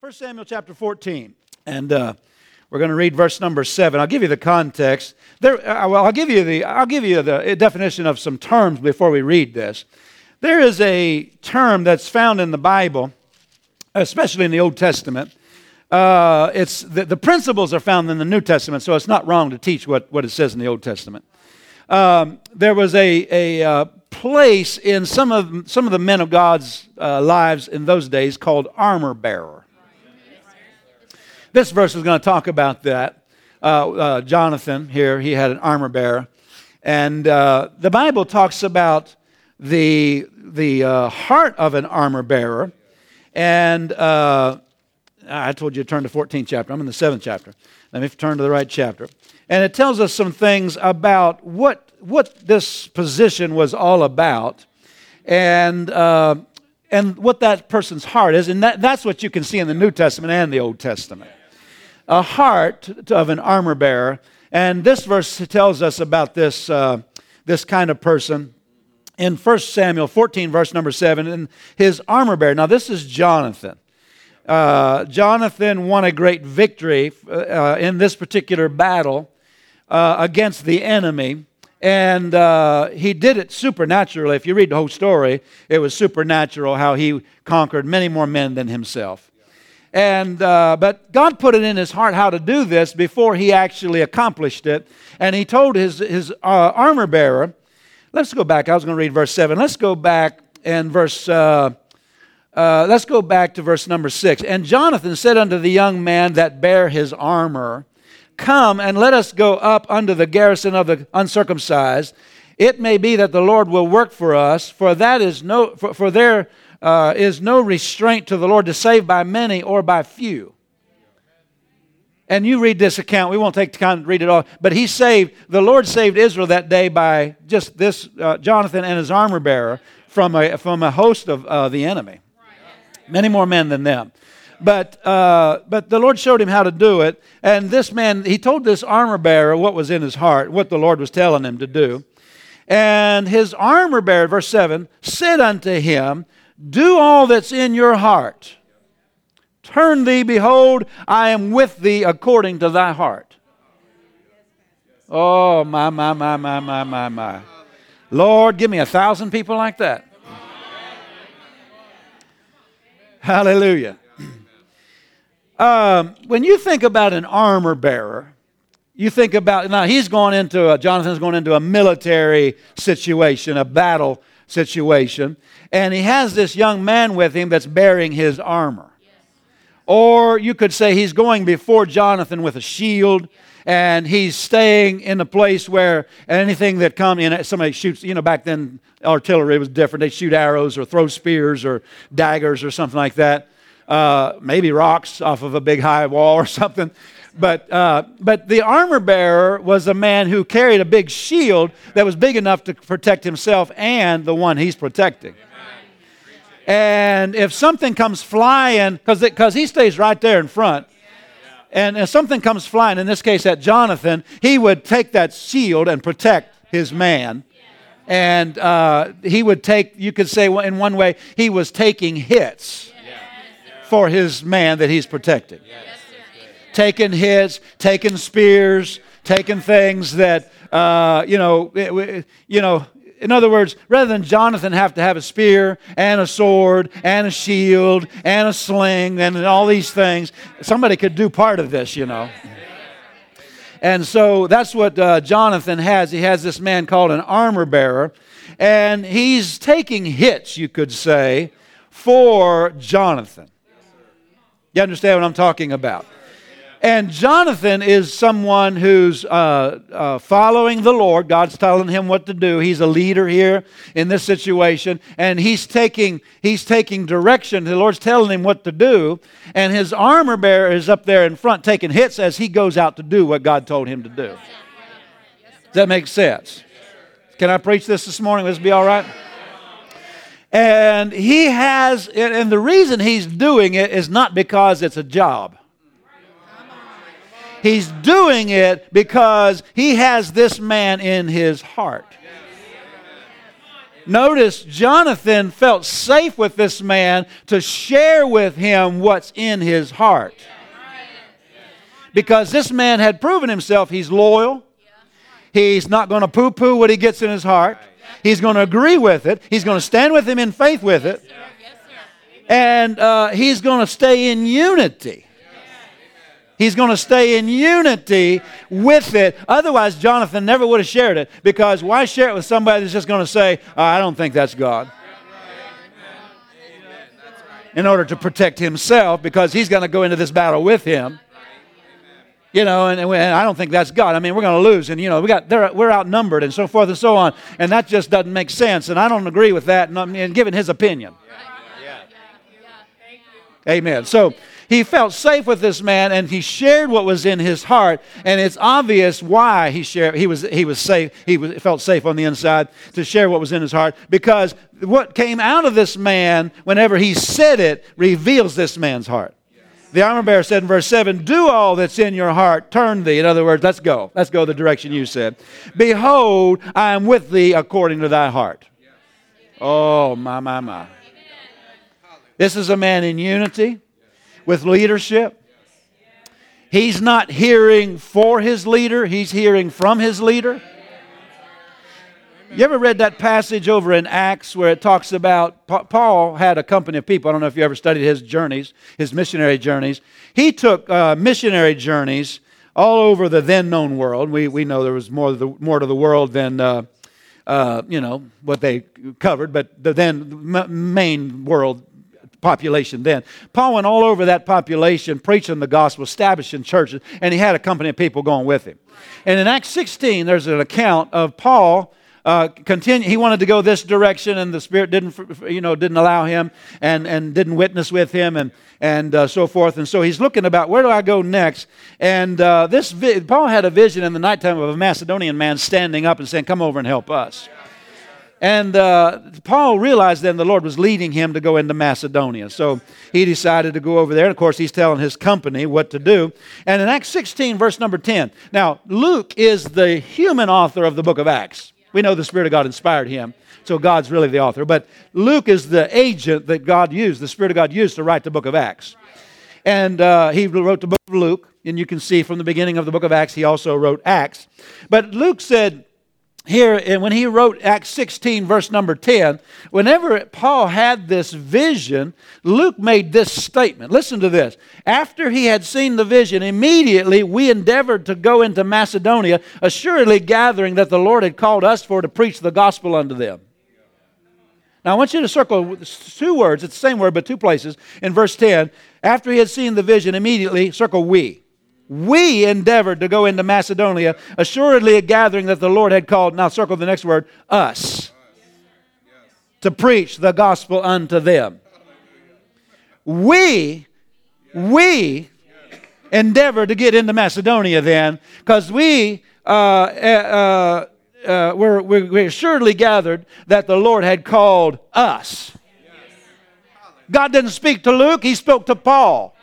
1 Samuel chapter 14, and we're going to read verse number 7. I'll give you the context. I'll give you the definition of some terms before we read this. There is a term that's found in the Bible, especially in the Old Testament. It's the principles are found in the New Testament, so it's not wrong to teach what it says in the Old Testament. There was a place in some of the men of God's lives in those days called armor bearer. This verse is going to talk about that. Jonathan here, he had an armor bearer. And the Bible talks about the heart of an armor bearer. And I told you to turn to 14th chapter. I'm in the 7th chapter. Let me turn to the right chapter. And it tells us some things about what this position was all about. And what that person's heart is. And that's what you can see in the New Testament and the Old Testament. A heart of an armor bearer. And this verse tells us about this kind of person in 1 Samuel 14, verse number 7, and his armor bearer. Now, this is Jonathan. Jonathan won a great victory in this particular battle against the enemy. And he did it supernaturally. If you read the whole story, it was supernatural how he conquered many more men than himself. And but God put it in his heart how to do this before he actually accomplished it. And he told his armor bearer, let's go back. I was going to read verse 7. Let's go back and let's go back to verse number 6. And Jonathan said unto the young man that bare his armor, come and let us go up unto the garrison of the uncircumcised. It may be that the Lord will work for us, for there is no restraint to the Lord to save by many or by few. And you read this account. We won't take the time to read it all. But the Lord saved Israel that day by just this Jonathan and his armor bearer from a host of the enemy. Many more men than them. But the Lord showed him how to do it. And this man, he told this armor bearer what was in his heart, what the Lord was telling him to do. And his armor bearer, verse 7, said unto him, do all that's in your heart. Turn thee, behold, I am with thee according to thy heart. Oh, my. Lord, give me 1,000 people like that. Hallelujah. When you think about an armor bearer, you think about, now Jonathan's going into a military situation, a battle situation, and he has this young man with him that's bearing his armor. Or you could say he's going before Jonathan with a shield, and he's staying in a place where anything that comes in, somebody shoots, back then artillery was different. They shoot arrows or throw spears or daggers or something like that. Maybe rocks off of a big high wall or something. But the armor bearer was a man who carried a big shield that was big enough to protect himself and the one he's protecting. And if something comes flying, because he stays right there in front, and if something comes flying, in this case at Jonathan, he would take that shield and protect his man. And he would you could say in one way, he was taking hits for his man that he's protecting. Taking hits, taking spears, taking things that, in other words, rather than Jonathan have to have a spear and a sword and a shield and a sling and all these things, somebody could do part of this, And so that's what Jonathan has. He has this man called an armor bearer, and he's taking hits, you could say, for Jonathan. You understand what I'm talking about? And Jonathan is someone who's following the Lord. God's telling him what to do. He's a leader here in this situation. And he's taking direction. The Lord's telling him what to do. And his armor bearer is up there in front taking hits as he goes out to do what God told him to do. Does that make sense? Can I preach this morning? Will this be all right? And and the reason he's doing it is not because it's a job. He's doing it because he has this man in his heart. Notice Jonathan felt safe with this man to share with him what's in his heart. Because this man had proven himself he's loyal. He's not going to poo-poo what he gets in his heart. He's going to agree with it. He's going to stand with him in faith with it. And he's going to stay in unity. He's going to stay in unity with it. Otherwise, Jonathan never would have shared it. Because why share it with somebody that's just going to say, oh, I don't think that's God. In order to protect himself, because he's going to go into this battle with him. You know, and I don't think that's God. I mean, we're going to lose, and you know, we're outnumbered, and so forth and so on, and that just doesn't make sense. And I don't agree with that. And given his opinion, Amen. So he felt safe with this man, and he shared what was in his heart, and it's obvious why he shared. He was safe. Felt safe on the inside to share what was in his heart, because what came out of this man, whenever he said it, reveals this man's heart. The armor bearer said in verse 7, do all that's in your heart, turn thee. In other words, let's go the direction you said. Behold, I am with thee according to thy heart. Oh, my. This is a man in unity with leadership. He's not hearing for his leader, he's hearing from his leader. You ever read that passage over in Acts where it talks about Paul had a company of people? I don't know if you ever studied his journeys, his missionary journeys. He took missionary journeys all over the then known world. We know there was more to the world than what they covered, but the then main world population then. Paul went all over that population preaching the gospel, establishing churches, and he had a company of people going with him. And in Acts 16, there's an account of Paul. He wanted to go this direction, and the Spirit didn't allow him, and didn't witness with him, and so forth. And so he's looking about, where do I go next? And Paul had a vision in the nighttime of a Macedonian man standing up and saying, "Come over and help us." And Paul realized then the Lord was leading him to go into Macedonia. So he decided to go over there. And of course, he's telling his company what to do. And in Acts 16, verse number 10. Now, Luke is the human author of the book of Acts. We know the Spirit of God inspired him, so God's really the author. But Luke is the agent that God used, the Spirit of God used to write the book of Acts. And he wrote the book of Luke, and you can see from the beginning of the book of Acts, he also wrote Acts. But Luke said here, and when he wrote Acts 16, verse number 10, whenever Paul had this vision, Luke made this statement. Listen to this. After he had seen the vision, immediately we endeavored to go into Macedonia, assuredly gathering that the Lord had called us for to preach the gospel unto them. Now I want you to circle two words. It's the same word, but two places. In verse 10, after he had seen the vision, immediately circle we. We endeavored to go into Macedonia, assuredly a gathering that the Lord had called, now circle the next word, us, to preach the gospel unto them. We endeavored to get into Macedonia then, because we assuredly gathered that the Lord had called us. God didn't speak to Luke, He spoke to Paul.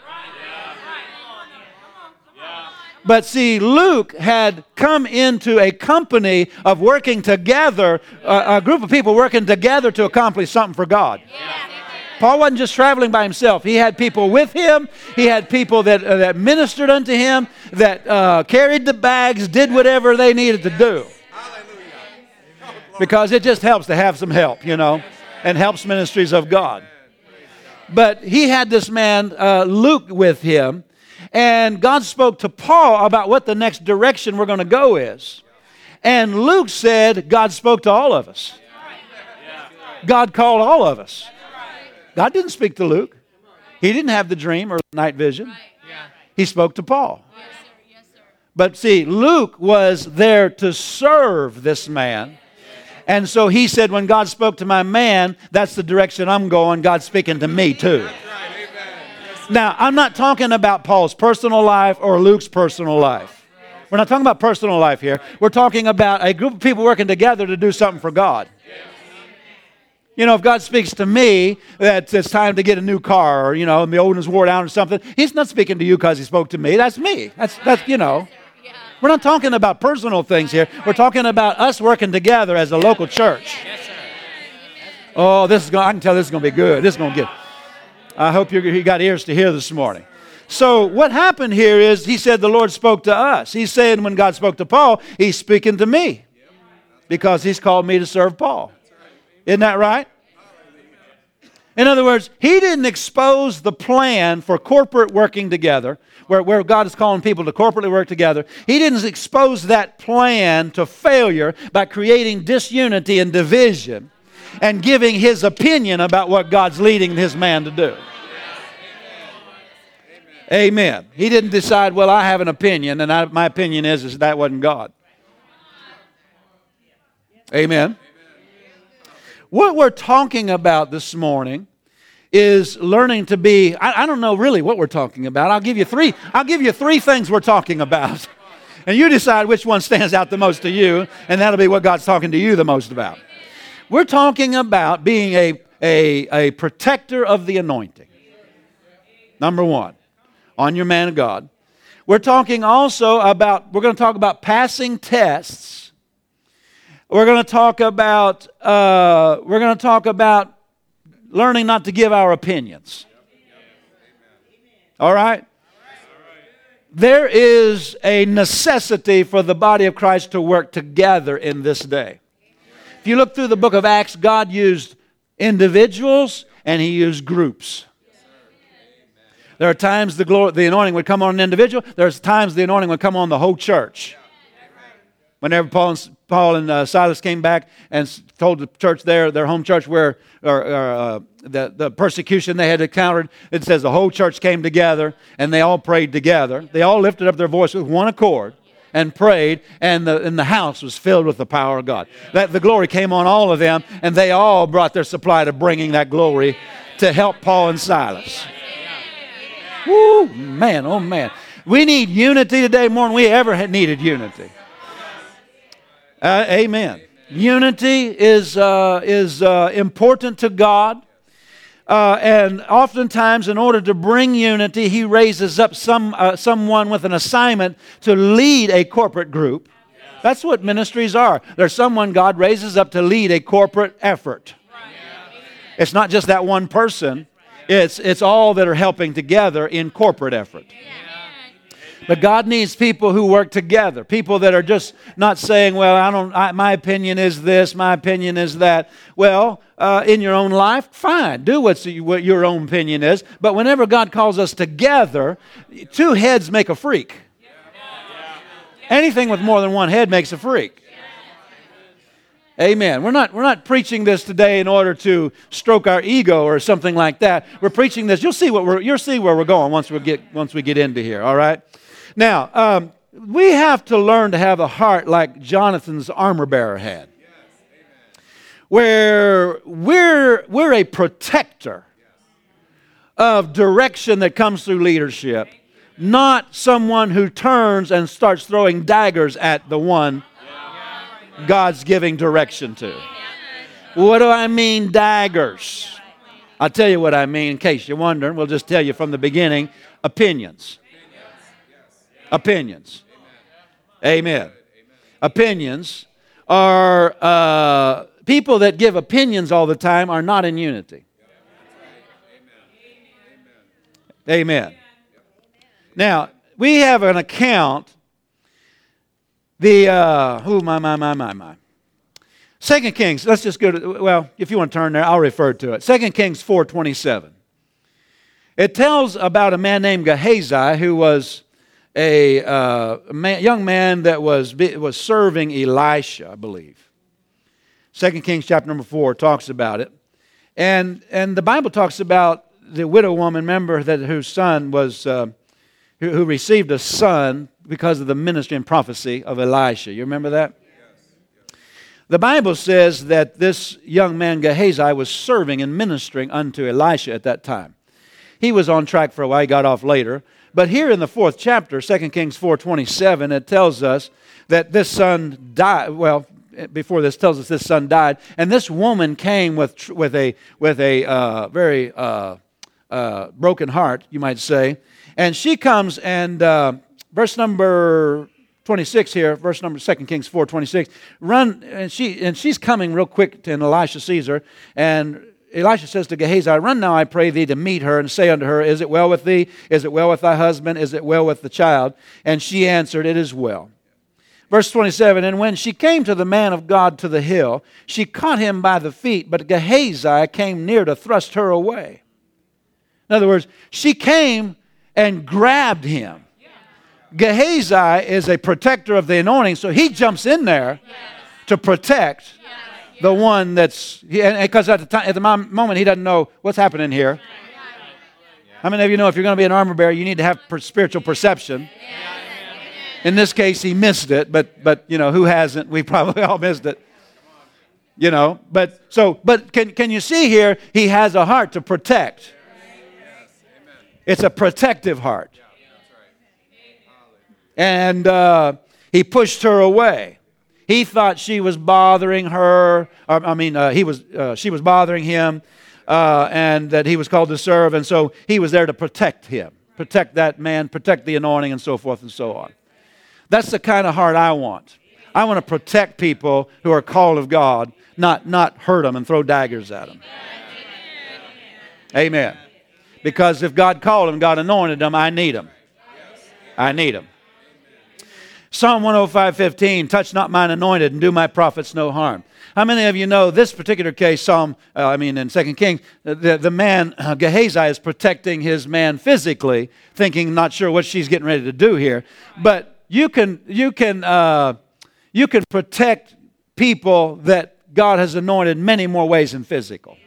But see, Luke had come into a company of working together, a group of people working together to accomplish something for God. Paul wasn't just traveling by himself. He had people with him. He had people that ministered unto him, that carried the bags, did whatever they needed to do. Because it just helps to have some help, and helps ministries of God. But he had this man, Luke, with him. And God spoke to Paul about what the next direction we're going to go is. And Luke said, God spoke to all of us. God called all of us. God didn't speak to Luke. He didn't have the dream or the night vision. He spoke to Paul. But see, Luke was there to serve this man. And so he said, when God spoke to my man, that's the direction I'm going. God's speaking to me too. Now, I'm not talking about Paul's personal life or Luke's personal life. We're not talking about personal life here. We're talking about a group of people working together to do something for God. If God speaks to me that it's time to get a new car, or, the old one's wore out or something, He's not speaking to you because He spoke to me. That's me. That's. We're not talking about personal things here. We're talking about us working together as a local church. Oh, I can tell this is going to be good. This is going to get. I hope you got ears to hear this morning. So what happened here is he said the Lord spoke to us. He's saying when God spoke to Paul, he's speaking to me because he's called me to serve Paul. Isn't that right? In other words, he didn't expose the plan for corporate working together, where God is calling people to corporately work together. He didn't expose that plan to failure by creating disunity and division and giving his opinion about what God's leading his man to do. Amen. He didn't decide, well, I have an opinion, and my opinion is that wasn't God. Amen. What we're talking about this morning is learning to be, I don't know really what we're talking about. I'll give you three things we're talking about. And you decide which one stands out the most to you, and that'll be what God's talking to you the most about. We're talking about being a protector of the anointing. Number one, on your man of God. We're talking also about, we're going to talk about passing tests. We're going to talk about learning not to give our opinions. All right? There is a necessity for the body of Christ to work together in this day. If you look through the book of Acts, God used individuals and He used groups. There are times the anointing would come on an individual. There's times the anointing would come on the whole church. Whenever Paul and Silas came back and told the church there, their home church, where the persecution they had encountered, it says the whole church came together and they all prayed together. They all lifted up their voice with one accord and prayed, and the house was filled with the power of God. The glory came on all of them, and they all brought their supply to bringing that glory to help Paul and Silas. Woo, man, oh man. We need unity today more than we ever had needed unity. Amen. Unity is important to God. And oftentimes, in order to bring unity, He raises up someone with an assignment to lead a corporate group. That's what ministries are. There's someone God raises up to lead a corporate effort. It's not just that one person. It's all that are helping together in corporate effort. But God needs people who work together. People that are just not saying, well, my opinion is this, my opinion is that. Well, in your own life, fine. Do what your own opinion is. But whenever God calls us together, two heads make a freak. Anything with more than one head makes a freak. Amen. We're not preaching this today in order to stroke our ego or something like that. We're preaching this. You'll see where we're going once we get into here. All right. Now we have to learn to have a heart like Jonathan's armor bearer had, where we're a protector of direction that comes through leadership, not someone who turns and starts throwing daggers at the one God's giving direction to. What do I mean, daggers? I'll tell you what I mean in case you're wondering. We'll just tell you from the beginning. Opinions. Opinions. Amen. Opinions are people that give opinions all the time are not in unity. Amen. Now, we have an account. My. 2 Kings, let's just go to, well, if you want to turn there, I'll refer to it. 2 Kings 4:27. It tells about a man named Gehazi who was a young man that was serving Elisha, I believe. 2 Kings chapter number 4 talks about it. And the Bible talks about the widow woman, remember, whose son was, who received a son because of the ministry and prophecy of Elisha. You remember that? The Bible says that this young man, Gehazi, was serving and ministering unto Elisha at that time. He was on track for a while. He got off later. But here in the 4th chapter, 2 Kings 4:27, it tells us that this son died. Well, before this tells us this son died. And this woman came with a very broken heart, you might say. And she comes and verse number 26 here, verse number 2 Kings 4:26. Run, and she's coming real quick, and Elisha sees her, and Elisha says to Gehazi, run now, I pray thee, to meet her, and say unto her, is it well with thee? Is it well with thy husband? Is it well with the child? And she answered, it is well. Verse 27, and when she came to the man of God to the hill, she caught him by the feet, but Gehazi came near to thrust her away. In other words, she came and grabbed him. Gehazi is a protector of the anointing, so he jumps in there to protect the one that's, because at the moment he doesn't know what's happening here. How many of you know if you're going to be an armor bearer, you need to have spiritual perception? In this case, he missed it, but you know, who hasn't? We probably all missed it. You know, but can you see here? He has a heart to protect. It's a protective heart. And he pushed her away. He thought she was bothering her. She was bothering him, and that he was called to serve, and so he was there to protect him, protect that man, protect the anointing, and so forth and so on. That's the kind of heart I want. I want to protect people who are called of God, not hurt them and throw daggers at them. Amen. Because if God called them, God anointed them, I need them. I need them. Psalm 105:15, touch not mine anointed and do my prophets no harm. How many of you know this particular case, in 2 Kings, the man, Gehazi, is protecting his man physically, thinking, not sure what she's getting ready to do here. But you can protect people that God has anointed many more ways than physical.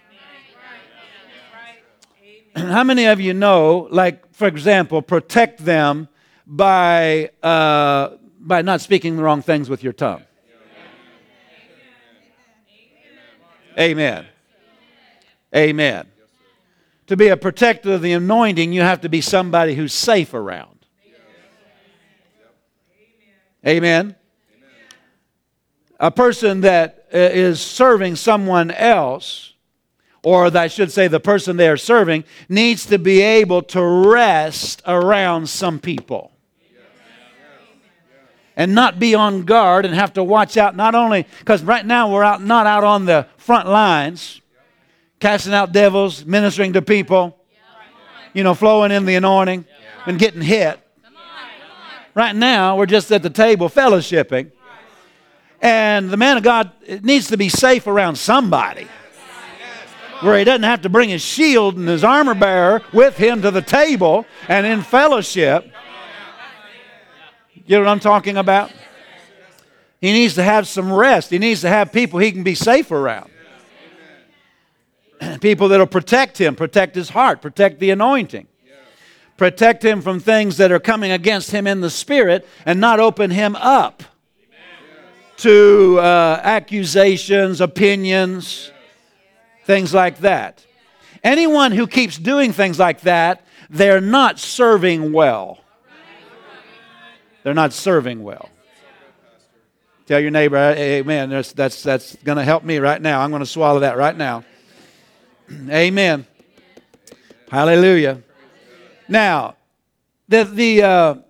How many of you know, like, for example, protect them by not speaking the wrong things with your tongue? Amen. Amen. To be a protector of the anointing, you have to be somebody who's safe around. Amen. A person that is serving someone else, or I should say the person they are serving, needs to be able to rest around some people. And not be on guard and have to watch out, not only, because right now we're not out on the front lines, casting out devils, ministering to people, flowing in the anointing and getting hit. Right now, we're just at the table fellowshipping. And the man of God needs to be safe around somebody, where he doesn't have to bring his shield and his armor bearer with him to the table and in fellowship. You know what I'm talking about? He needs to have some rest. He needs to have people he can be safe around. People that will protect him, protect his heart, protect the anointing. Protect him from things that are coming against him in the spirit and not open him up to accusations, opinions, things like that. Anyone who keeps doing things like that, they're not serving well. They're not serving well. Tell your neighbor, amen, that's going to help me right now. I'm going to swallow that right now. Amen. Hallelujah. Now, the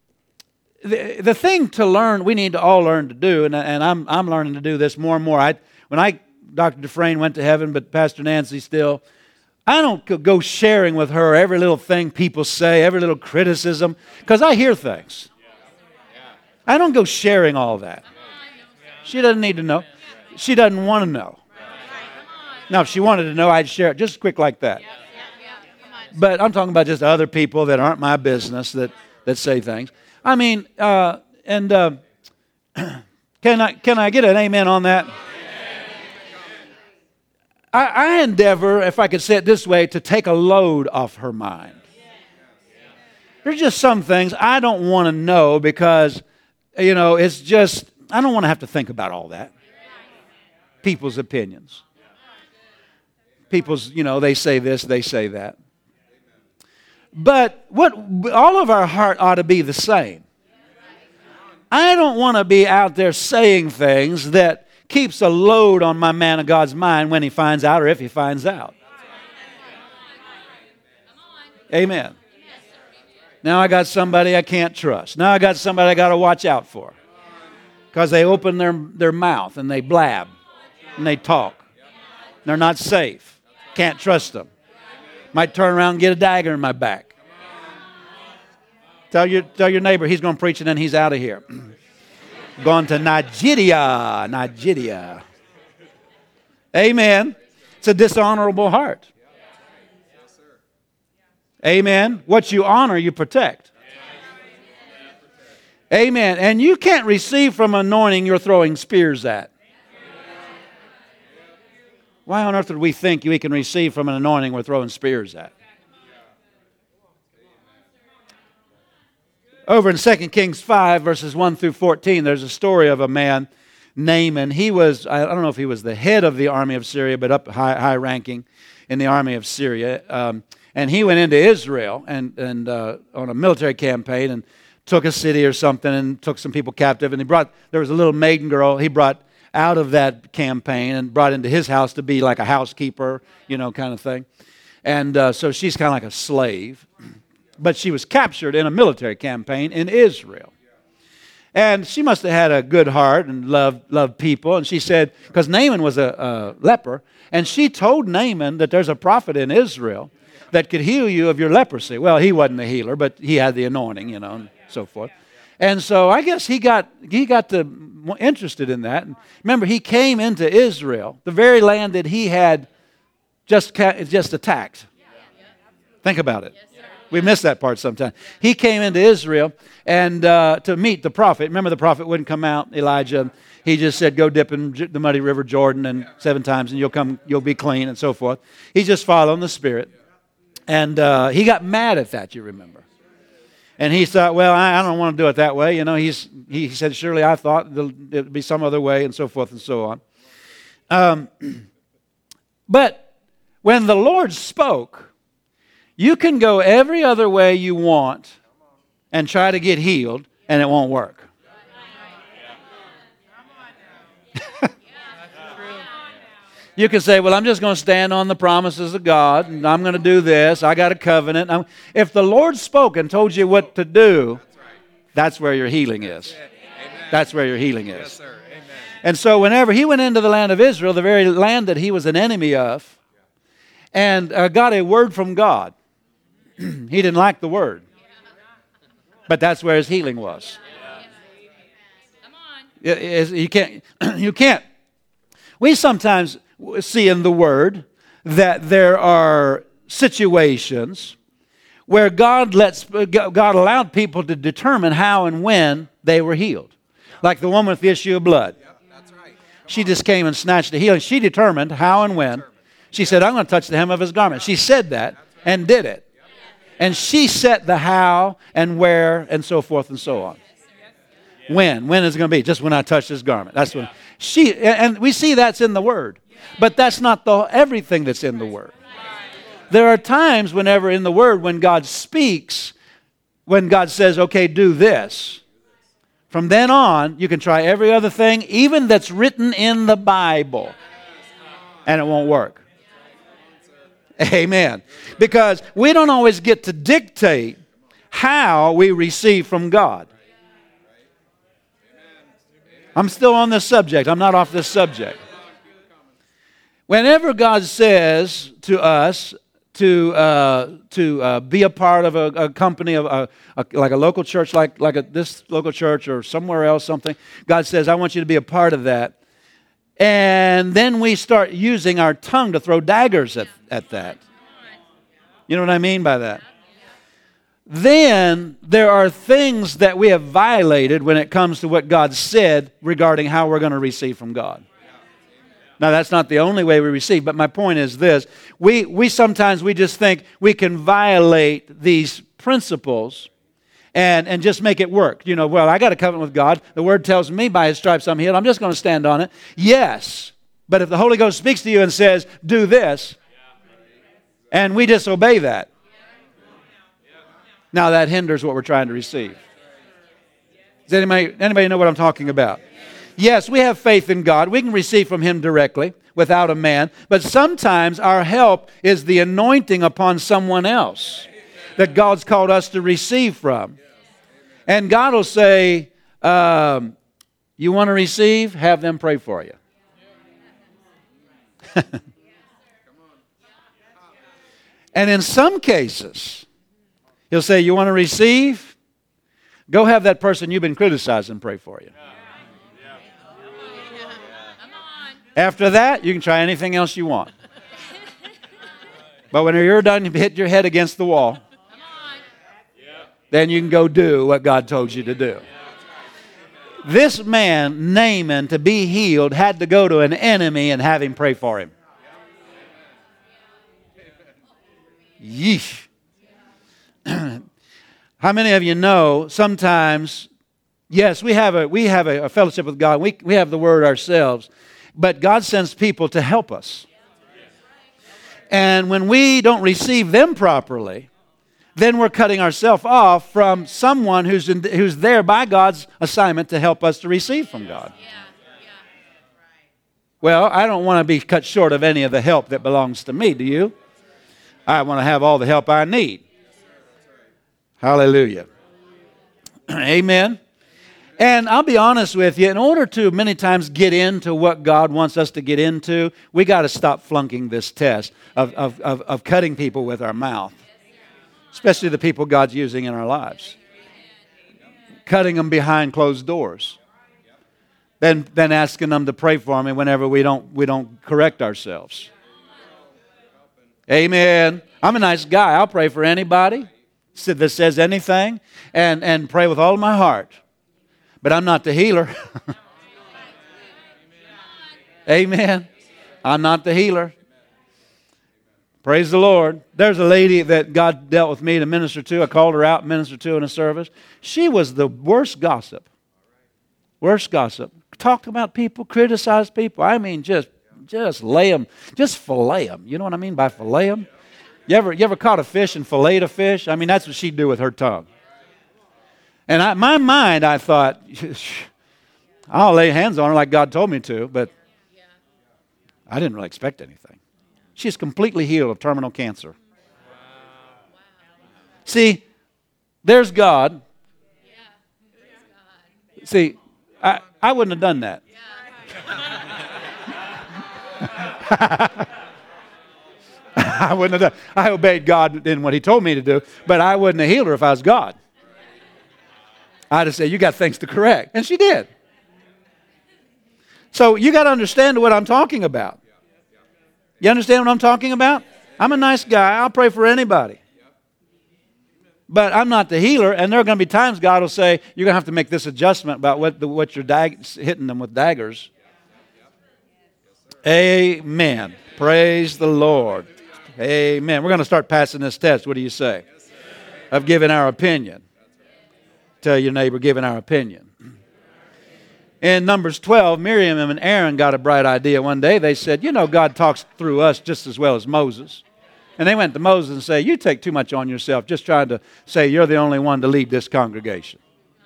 thing to learn, we need to all learn to do, and I'm learning to do this more and more. When Dr. Dufresne went to heaven, but Pastor Nancy still, I don't go sharing with her every little thing people say, every little criticism, because I hear things. I don't go sharing all that. She doesn't need to know. She doesn't want to know. Now, if she wanted to know, I'd share it just quick like that. But I'm talking about just other people that aren't my business that say things. I mean, can I get an amen on that? I endeavor, if I could say it this way, to take a load off her mind. There's just some things I don't want to know because, it's just, I don't want to have to think about all that. People's opinions. People's, they say this, they say that. But all of our heart ought to be the same. I don't want to be out there saying things that keeps a load on my man of God's mind when he finds out or if he finds out. Amen. Now I got somebody I can't trust. Now I got somebody I got to watch out for. Because they open their mouth and they blab and they talk. They're not safe. Can't trust them. Might turn around and get a dagger in my back. Tell your neighbor he's going to preach and then he's out of here. Going to Nigeria. Amen. It's a dishonorable heart. Amen. What you honor, you protect. Amen. And you can't receive from anointing you're throwing spears at. Why on earth would we think we can receive from an anointing we're throwing spears at? Over in 2 Kings 5, verses 1 through 14, there's a story of a man, Naaman. He was, I don't know if he was the head of the army of Syria, but up high ranking in the army of Syria. And he went into Israel and on a military campaign and took a city or something and took some people captive. And there was a little maiden girl he brought out of that campaign and brought into his house to be like a housekeeper, kind of thing. And so she's kind of like a slave. But she was captured in a military campaign in Israel. And she must have had a good heart and loved people. And she said, because Naaman was a leper, and she told Naaman that there's a prophet in Israel that could heal you of your leprosy. Well, he wasn't the healer, but he had the anointing, and so forth. And so I guess he got interested in that. And remember, he came into Israel, the very land that he had just attacked. Think about it. We miss that part sometimes. He came into Israel and to meet the prophet. Remember, the prophet wouldn't come out, Elijah. He just said, go dip in the muddy river Jordan and 7 times and you'll be clean and so forth. He's just following the Spirit. And he got mad at that, you remember. And he thought, well, I don't want to do it that way. He said, surely I thought it would be some other way and so forth and so on. But when the Lord spoke, you can go every other way you want and try to get healed, and it won't work. You can say, well, I'm just going to stand on the promises of God, and I'm going to do this. I got a covenant. If the Lord spoke and told you what to do, that's where your healing is. That's where your healing is. And so whenever he went into the land of Israel, the very land that he was an enemy of, and got a word from God, he didn't like the word. But that's where his healing was. You can't. We sometimes see in the word that there are situations where God allowed people to determine how and when they were healed. Like the woman with the issue of blood. She just came and snatched the healing. She determined how and when. She said, I'm going to touch the hem of his garment. She said that and did it. And she set the how and where and so forth and so on. When is it going to be? Just when I touch his garment. That's when and we see that's in the Word. But that's not everything that's in the Word. There are times whenever in the Word when God speaks, when God says, okay, do this. From then on, you can try every other thing, even that's written in the Bible. And it won't work. Amen. Because we don't always get to dictate how we receive from God. I'm still on this subject. I'm not off this subject. Whenever God says to us to be a part of a company, of like a local church, like this local church or somewhere else, something, God says, I want you to be a part of that. And then we start using our tongue to throw daggers at that. You know what I mean by that? Then there are things that we have violated when it comes to what God said regarding how we're going to receive from God. Now, that's not the only way we receive, but my point is this. We sometimes just think we can violate these principles and just make it work. Well, I got a covenant with God. The Word tells me by His stripes I'm healed. I'm just going to stand on it. Yes, but if the Holy Ghost speaks to you and says, do this, and we disobey that, now that hinders what we're trying to receive. Does anybody know what I'm talking about? Yes, we have faith in God. We can receive from Him directly without a man. But sometimes our help is the anointing upon someone else. that God's called us to receive from. And God will say, you want to receive? Have them pray for you. And in some cases, He'll say, you want to receive? Go have that person you've been criticizing pray for you. After that, you can try anything else you want. But when you're done, you hit your head against the wall, then you can go do what God told you to do. This man, Naaman, to be healed, had to go to an enemy and have him pray for him. Yeesh. How many of you know sometimes, yes, we have a fellowship with God. We have the Word ourselves, but God sends people to help us. And when we don't receive them properly, then we're cutting ourselves off from someone who's there by God's assignment to help us to receive from God. Well, I don't want to be cut short of any of the help that belongs to me, do you? I want to have all the help I need. Hallelujah. Amen. And I'll be honest with you, in order to many times get into what God wants us to get into, we got to stop flunking this test of cutting people with our mouth, especially the people God's using in our lives. Cutting them behind closed doors. Then asking them to pray for me whenever we don't correct ourselves. Amen. I'm a nice guy. I'll pray for anybody that says anything and pray with all of my heart. But I'm not the healer. Amen. I'm not the healer. Praise the Lord. There's a lady that God dealt with me to minister to. I called her out and ministered to in a service. She was the worst gossip. Worst gossip. Talk about people, criticize people. I mean, just lay them, just fillet them. You know what I mean by fillet them? You ever caught a fish and filleted a fish? I mean, that's what she'd do with her tongue. And in my mind, I thought, I'll lay hands on her like God told me to, but I didn't really expect anything. She's completely healed of terminal cancer. See, there's God. See, I wouldn't have done that. I wouldn't have done. I obeyed God in what He told me to do, but I wouldn't have healed her if I was God. I'd have said, you got things to correct. And she did. So you got to understand what I'm talking about. You understand what I'm talking about? I'm a nice guy. I'll pray for anybody. But I'm not the healer, and there are going to be times God will say, you're going to have to make this adjustment about what you're hitting them with daggers. Amen. Praise the Lord. Amen. We're going to start passing this test. What do you say? Of giving our opinion. Tell your neighbor, giving our opinion. In Numbers 12, Miriam and Aaron got a bright idea one day. They said, God talks through us just as well as Moses. And they went to Moses and said, you take too much on yourself just trying to say you're the only one to lead this congregation.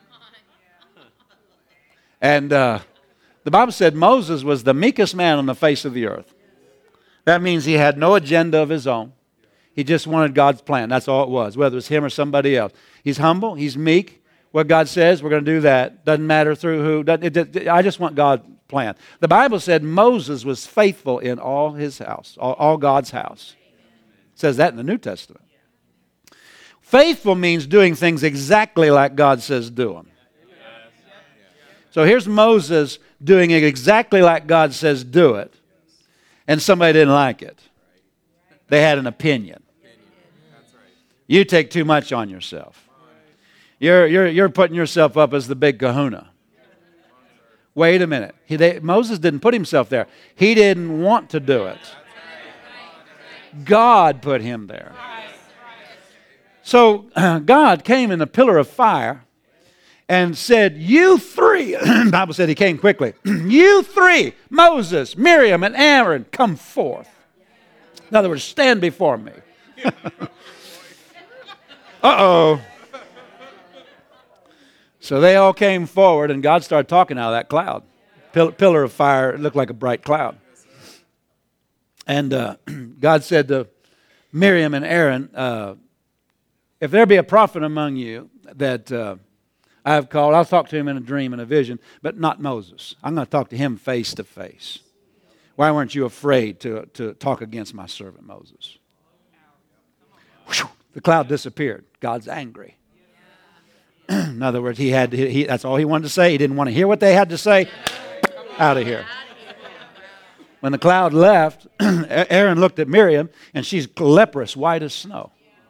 And the Bible said Moses was the meekest man on the face of the earth. That means he had no agenda of his own. He just wanted God's plan. That's all it was, whether it was him or somebody else. He's humble. He's meek. What God says, we're going to do that. Doesn't matter through who. I just want God's plan. The Bible said Moses was faithful in all his house, all God's house. It says that in the New Testament. Faithful means doing things exactly like God says do them. So here's Moses doing it exactly like God says do it, and somebody didn't like it. They had an opinion. You take too much on yourself. You're putting yourself up as the big kahuna. Wait a minute. Moses didn't put himself there. He didn't want to do it. God put him there. So God came in a pillar of fire and said, you three, the Bible said He came quickly, you three, Moses, Miriam, and Aaron, come forth. In other words, stand before me. Uh-oh. So they all came forward, and God started talking out of that cloud. Pillar of fire, it looked like a bright cloud. And God said to Miriam and Aaron, if there be a prophet among you that I have called, I'll talk to him in a dream and a vision, but not Moses. I'm going to talk to him face to face. Why weren't you afraid to talk against my servant Moses? Whew, the cloud disappeared. God's angry. In other words, that's all he wanted to say. He didn't want to hear what they had to say. Out of here. When the cloud left, Aaron looked at Miriam, and she's leprous, white as snow.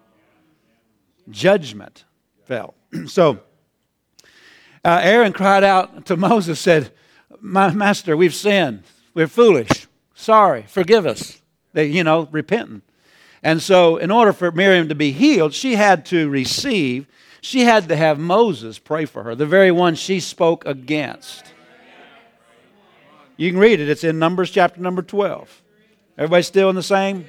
Judgment fell. So Aaron cried out to Moses, said, "My master, we've sinned. We're foolish. Sorry, forgive us." They, repenting. And so in order for Miriam to be healed, she had to have Moses pray for her, the very one she spoke against. You can read it. It's in Numbers chapter number 12. Everybody still in the same?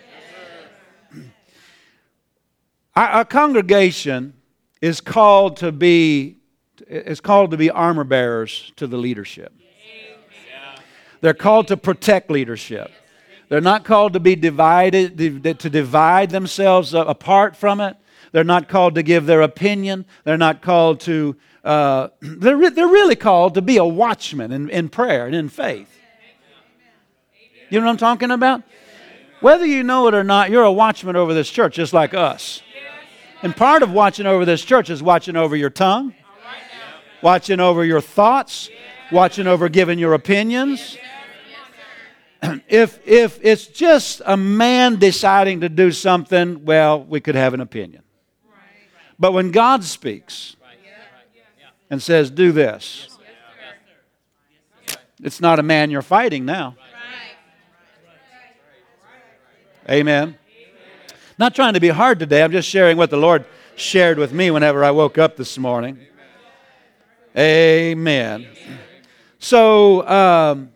Our congregation is called to be armor bearers to the leadership. They're called to protect leadership. They're not called to be divided, to divide themselves apart from it. They're not called to give their opinion. They're not called to, they're really called to be a watchman in prayer and in faith. You know what I'm talking about? Whether you know it or not, you're a watchman over this church just like us. And part of watching over this church is watching over your tongue, watching over your thoughts, watching over giving your opinions. If it's just a man deciding to do something, well, we could have an opinion. But when God speaks and says, "Do this," it's not a man you're fighting now. Amen. Not trying to be hard today. I'm just sharing what the Lord shared with me whenever I woke up this morning. Amen. So,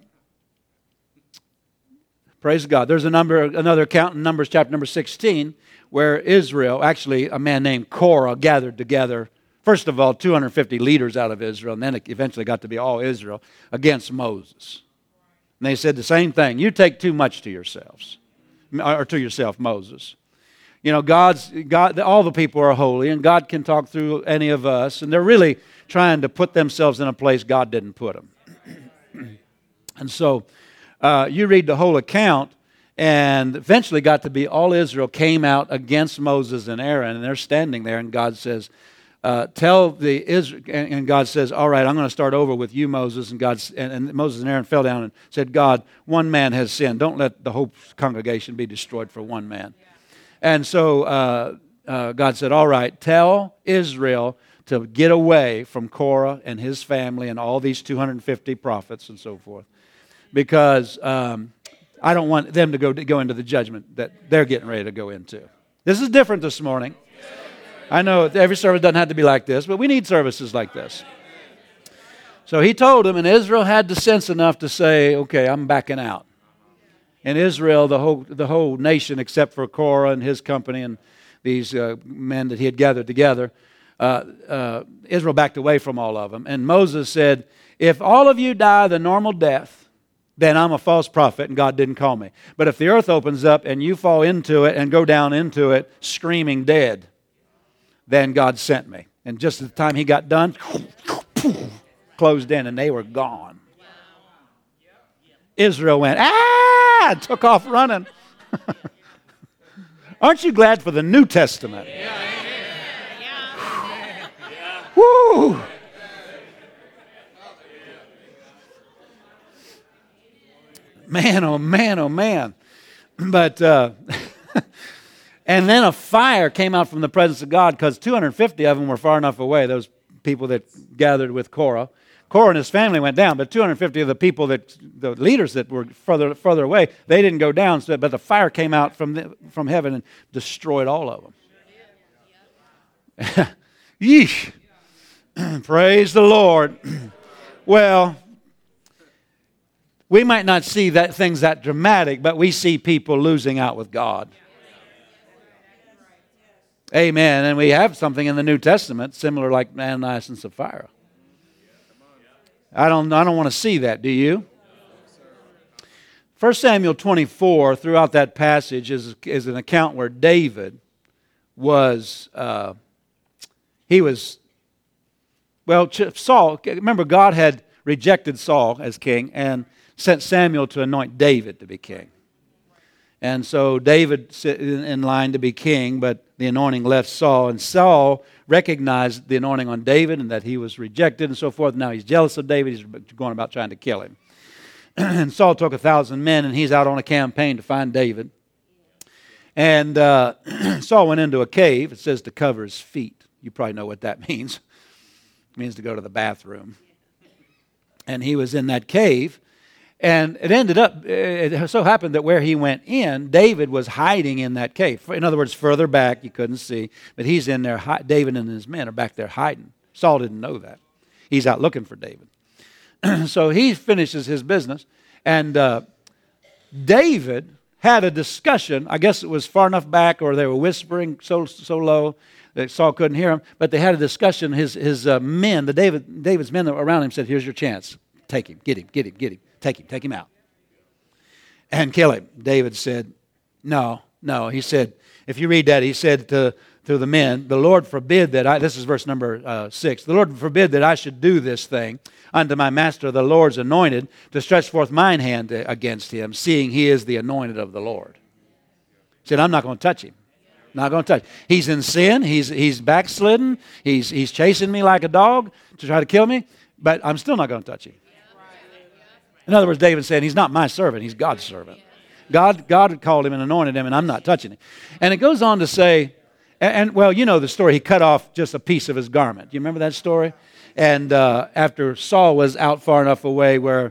praise God. There's another account in Numbers chapter number 16 where Israel, actually a man named Korah, gathered together, first of all, 250 leaders out of Israel, and then it eventually got to be all Israel, against Moses. And they said the same thing. You take too much to yourselves, or to yourself, Moses. God, all the people are holy, and God can talk through any of us, and they're really trying to put themselves in a place God didn't put them. And so you read the whole account, and eventually got to be all Israel came out against Moses and Aaron, and they're standing there, and God says, tell the Israel, and God says, all right, I'm going to start over with you, Moses. And Moses and Aaron fell down and said, God, one man has sinned. Don't let the whole congregation be destroyed for one man. And so God said, all right, tell Israel to get away from Korah and his family and all these 250 prophets and so forth, because I don't want them to go into the judgment that they're getting ready to go into. This is different this morning. I know every service doesn't have to be like this, but we need services like this. So he told them, and Israel had the sense enough to say, okay, I'm backing out. And Israel, the whole nation, except for Korah and his company and these men that he had gathered together, Israel backed away from all of them. And Moses said, if all of you die the normal death, then I'm a false prophet and God didn't call me. But if the earth opens up and you fall into it and go down into it screaming dead, then God sent me. And just at the time he got done, closed in and they were gone. Israel went, and took off running. Aren't you glad for the New Testament? Woo! Man, oh man, oh man. But, and then a fire came out from the presence of God, because 250 of them were far enough away, those people that gathered with Korah. Korah and his family went down, but 250 of the leaders that were further away, they didn't go down, but the fire came out from heaven and destroyed all of them. Yeesh. Praise the Lord. Well, we might not see things that dramatic, but we see people losing out with God. Amen. And we have something in the New Testament similar like Ananias and Sapphira. I don't want to see that, do you? 1 Samuel 24, throughout that passage, is an account where David was he was, well, Saul, remember God had rejected Saul as king and sent Samuel to anoint David to be king. And so David sit in line to be king, but the anointing left Saul. And Saul recognized the anointing on David and that he was rejected and so forth. Now he's jealous of David. He's going about trying to kill him. And Saul took 1,000 men, and he's out on a campaign to find David. And Saul went into a cave. It says to cover his feet. You probably know what that means. It means to go to the bathroom. And he was in that cave. And it so happened that where he went in, David was hiding in that cave. In other words, further back, you couldn't see. But he's in there. David and his men are back there hiding. Saul didn't know that. He's out looking for David. So he finishes his business. And David had a discussion. I guess it was far enough back, or they were whispering so low that Saul couldn't hear him. But they had a discussion. His men, David's men that were around him, said, "Here's your chance. Take him. Get him. Take him out. And kill him." David said, No. He said, if you read that, he said to the men, "The Lord forbid that this is verse number 6, the Lord forbid that I should do this thing unto my master, the Lord's anointed, to stretch forth mine hand against him, seeing he is the anointed of the Lord." He said, "I'm not going to touch him. Not going to touch him. He's in sin. He's backslidden. He's chasing me like a dog to try to kill me, but I'm still not going to touch him." In other words, David said, he's not my servant, he's God's servant. God had called him and anointed him, and I'm not touching him. And it goes on to say, and well, you know the story, he cut off just a piece of his garment. Do you remember that story? And after Saul was out far enough away where,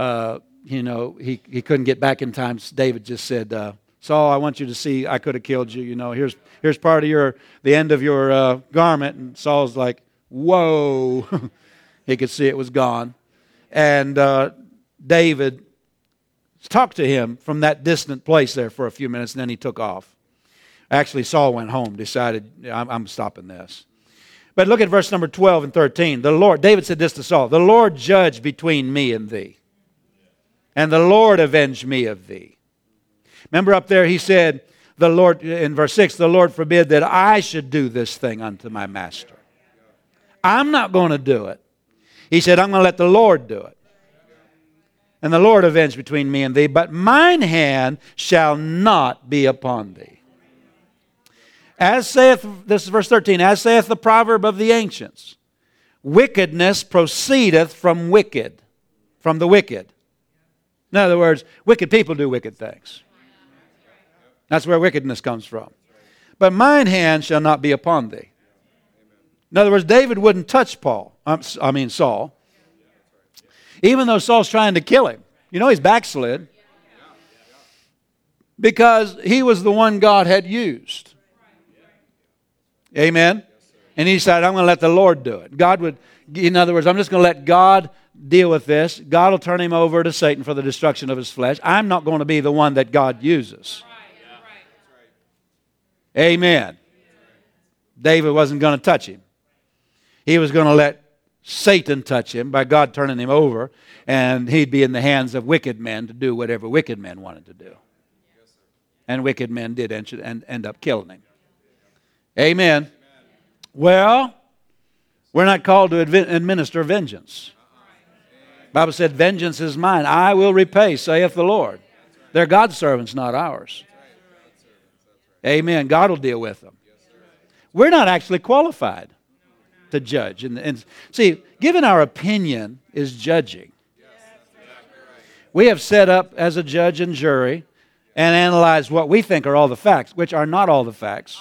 he couldn't get back in time, David just said, "Saul, I want you to see I could have killed you. You know, here's part of the end of your garment." And Saul's like, "Whoa." He could see it was gone. And David talked to him from that distant place there for a few minutes, and then he took off. Actually, Saul went home, decided, I'm stopping this. But look at verse number 12 and 13. David said this to Saul, "The Lord judge between me and thee, and the Lord avenge me of thee." Remember up there he said, the Lord, in verse 6, "The Lord forbid that I should do this thing unto my master." I'm not going to do it. He said, I'm going to let the Lord do it. "And the Lord avenge between me and thee, but mine hand shall not be upon thee. As saith," this is verse 13, "as saith the proverb of the ancients, wickedness proceedeth from the wicked." In other words, wicked people do wicked things. That's where wickedness comes from. "But mine hand shall not be upon thee." In other words, David wouldn't touch Saul. Even though Saul's trying to kill him. You know he's backslid. Because he was the one God had used. Amen? And he decided, I'm going to let the Lord do it. In other words, I'm just going to let God deal with this. God will turn him over to Satan for the destruction of his flesh. I'm not going to be the one that God uses. Amen. David wasn't going to touch him. He was going to let Satan touch him by God turning him over, and he'd be in the hands of wicked men to do whatever wicked men wanted to do. And wicked men did end up killing him. Amen. Well, we're not called to administer vengeance. The Bible said, "Vengeance is mine. I will repay, saith the Lord." They're God's servants, not ours. Amen. God will deal with them. We're not actually qualified to judge. And see, giving our opinion is judging. We have set up as a judge and jury and analyzed what we think are all the facts, which are not all the facts.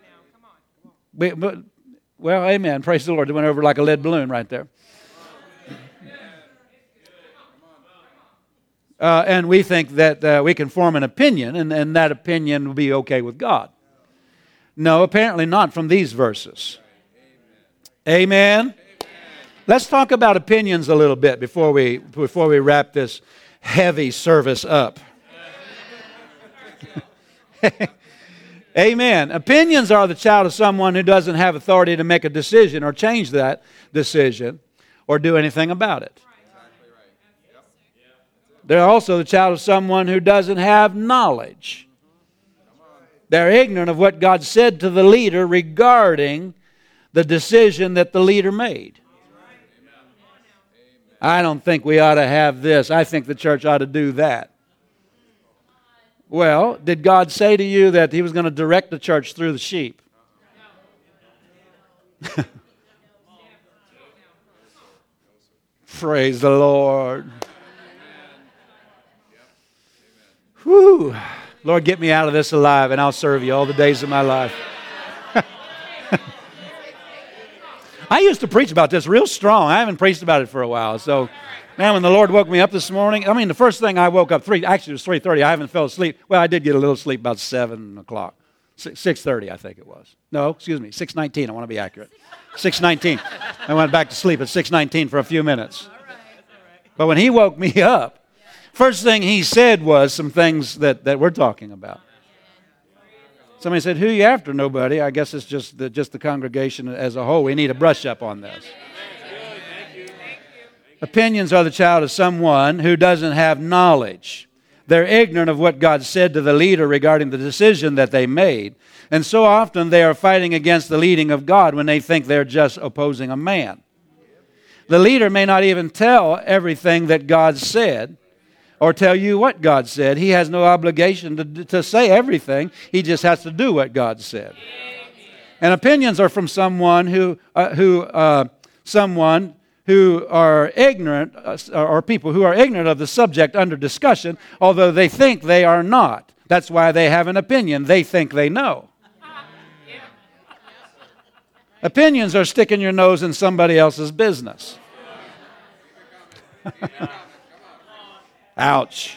Well, amen. Praise the Lord. It went over like a lead balloon right there. And we think that we can form an opinion, and that opinion will be okay with God. No, apparently not from these verses. Amen. Let's talk about opinions a little bit before we wrap this heavy service up. Amen. Opinions are the child of someone who doesn't have authority to make a decision or change that decision or do anything about it. They're also the child of someone who doesn't have knowledge. They're ignorant of what God said to the leader regarding the decision that the leader made. I don't think we ought to have this. I think the church ought to do that. Well, did God say to you that He was going to direct the church through the sheep? Praise the Lord. Whew. Lord, get me out of this alive, and I'll serve you all the days of my life. I used to preach about this real strong. I haven't preached about it for a while. So, man, when the Lord woke me up this morning, the first thing I woke up, actually it was 3:30. I haven't fell asleep. Well, I did get a little sleep about 7 o'clock. 6:30, I think it was. No, excuse me, 6:19. I want to be accurate. 6:19. I went back to sleep at 6:19 for a few minutes. But when He woke me up, first thing He said was some things that we're talking about. Somebody said, "Who are you after?" Nobody. I guess it's just the congregation as a whole. We need a brush up on this. Opinions are the child of someone who doesn't have knowledge. They're ignorant of what God said to the leader regarding the decision that they made. And so often they are fighting against the leading of God when they think they're just opposing a man. The leader may not even tell everything that God said or tell you what God said. He has no obligation to say everything. He just has to do what God said. And opinions are from someone who are ignorant, or people who are ignorant of the subject under discussion, although they think they are not. That's why they have an opinion. They think they know. Opinions are sticking your nose in somebody else's business. Ouch.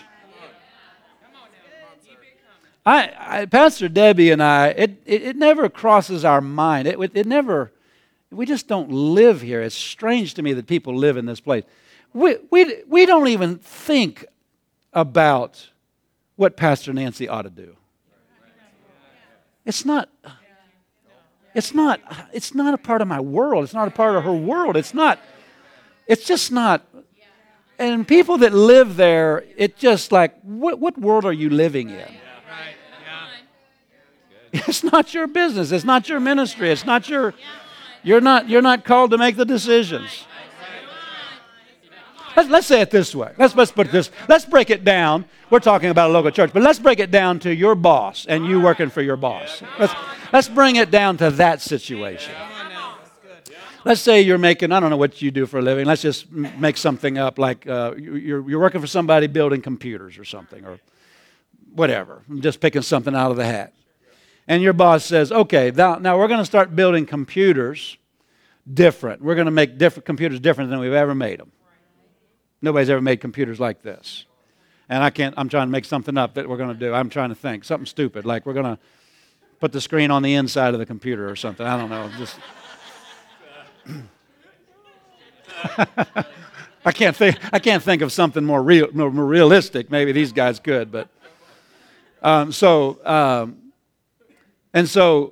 Pastor Debbie and I, it never crosses our mind. It never, we just don't live here. It's strange to me that people live in this place. We don't even think about what Pastor Nancy ought to do. It's not a part of my world. It's not a part of her world. It's just not. And people that live there, it's just like, what world are you living in? It's not your business. It's not your ministry. It's not you're not called to make the decisions. Let's say it this way. Let's put this. Let's break it down. We're talking about a local church, but let's break it down to your boss and you working for your boss. Let's bring it down to that situation. Let's say you're making, I don't know what you do for a living. Let's just make something up like you're working for somebody building computers or something or whatever. I'm just picking something out of the hat. And your boss says, okay, now we're going to start building computers different. We're going to make computers different than we've ever made them. Nobody's ever made computers like this. And I'm trying to make something up that we're going to do. I'm trying to think. Something stupid, like we're going to put the screen on the inside of the computer or something. I don't know. Just... I can't think of something more realistic. Maybe these guys could, but so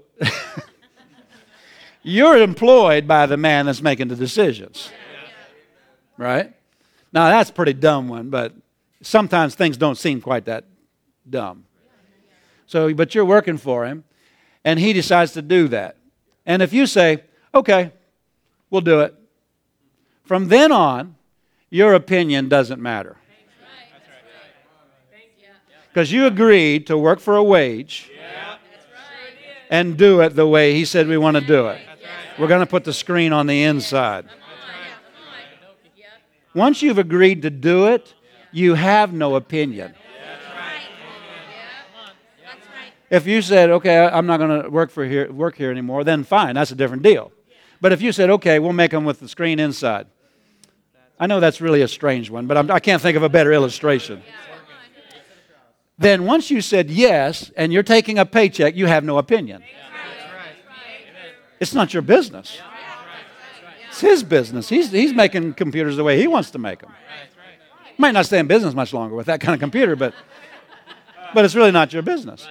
you're employed by the man that's making the decisions, right? Now that's a pretty dumb one, but sometimes things don't seem quite that dumb. So, but you're working for him, and he decides to do that. And if you say, okay, we'll do it, from then on, your opinion doesn't matter. Because you agreed to work for a wage and do it the way he said we want to do it. We're going to put the screen on the inside. Once you've agreed to do it, you have no opinion. If you said, okay, I'm not going to work here anymore, then fine, that's a different deal. But if you said, okay, we'll make them with the screen inside. I know that's really a strange one, but I can't think of a better illustration. Then once you said yes, and you're taking a paycheck, you have no opinion. It's not your business. It's his business. He's making computers the way he wants to make them. Might not stay in business much longer with that kind of computer, but it's really not your business.